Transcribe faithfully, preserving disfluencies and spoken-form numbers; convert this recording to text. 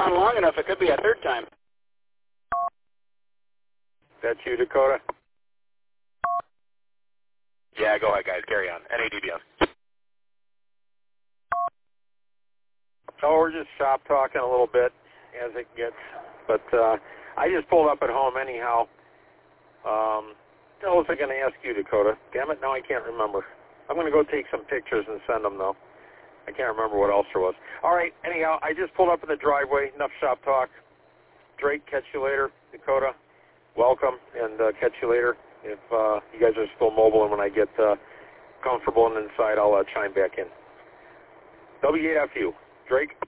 on long enough, it could be a third time. That's you, Dakota? Yeah, go ahead, guys. Carry on. N A D B S. Oh, we're just shop talking a little bit as it gets. But uh, I just pulled up at home anyhow. Um, what was I going to ask you, Dakota? Damn it, now I can't remember. I'm going to go take some pictures and send them, though. I can't remember what else there was. All right, anyhow, I just pulled up in the driveway. Enough shop talk. Drake, catch you later. Dakota, welcome, and uh, catch you later. If uh, you guys are still mobile, and when I get uh, comfortable and inside, I'll uh, chime back in. W eight F U. Drake?